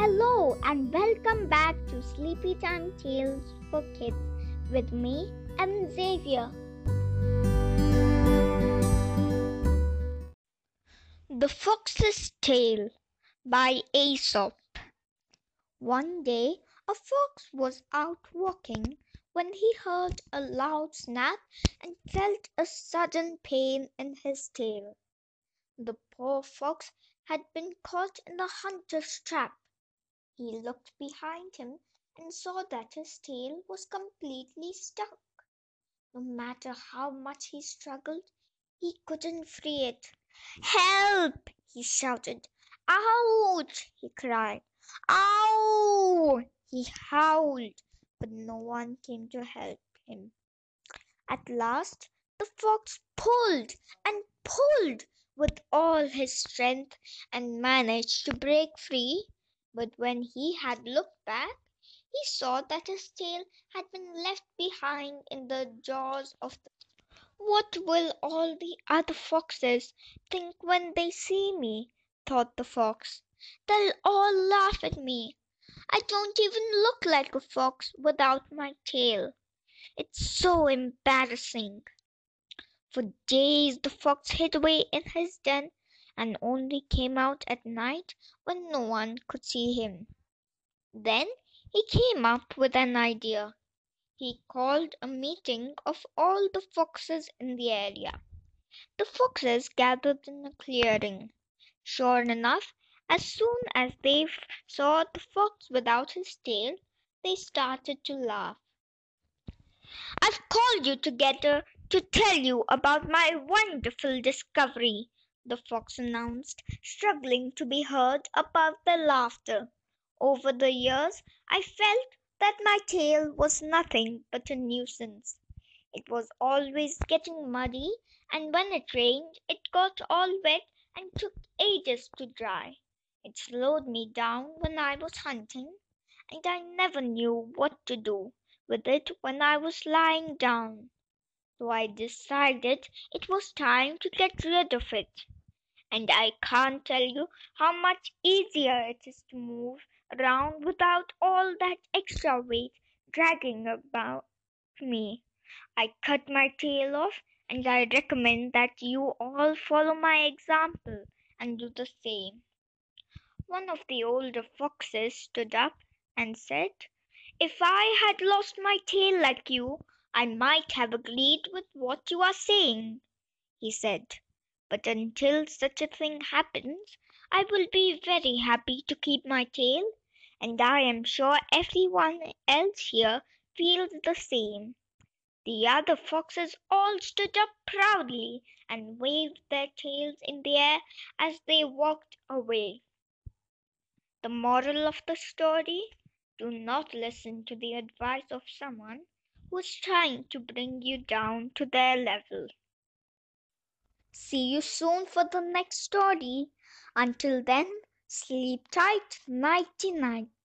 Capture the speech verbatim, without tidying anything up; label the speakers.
Speaker 1: Hello and welcome back to Sleepy Time Tales for Kids with me, M. Xavier. The Fox's Tale by Aesop. One day, a fox was out walking when he heard a loud snap and felt a sudden pain in his tail. The poor fox had been caught in the hunter's trap. He looked behind him and saw that his tail was completely stuck. No matter how much he struggled, he couldn't free it. "Help!" he shouted. "Ouch!" he cried. "Ow!" he howled, but no one came to help him. At last the fox pulled and pulled with all his strength and managed to break free. But when he had looked back, he saw that his tail had been left behind in the jaws of the. "What will all the other foxes think when they see me?" thought the fox. "They'll all laugh at me. I don't even look like a fox without my tail. It's so embarrassing." For days the fox hid away in his den and only came out at night when no one could see him. Then he came up with an idea. He called a meeting of all the foxes in the area. The foxes gathered in a clearing. Sure enough, as soon as they saw the fox without his tail, they started to laugh. "I've called you together to tell you about my wonderful discovery," the fox announced, struggling to be heard above the laughter. "Over the years I felt that my tail was nothing but a nuisance. It was always getting muddy, and when it rained it got all wet and took ages to dry. It slowed me down when I was hunting, and I never knew what to do with it when I was lying down. So I decided it was time to get rid of it. And I can't tell you how much easier it is to move around without all that extra weight dragging about me. I cut my tail off, and I recommend that you all follow my example and do the same." One of the older foxes stood up and said, "If I had lost my tail like you, I might have agreed with what you are saying," he said. "But until such a thing happens, I will be very happy to keep my tail, and I am sure everyone else here feels the same." The other foxes all stood up proudly and waved their tails in the air as they walked away. The moral of the story: do not listen to the advice of someone who is trying to bring you down to their level. See you soon for the next story. Until then, sleep tight, nighty night.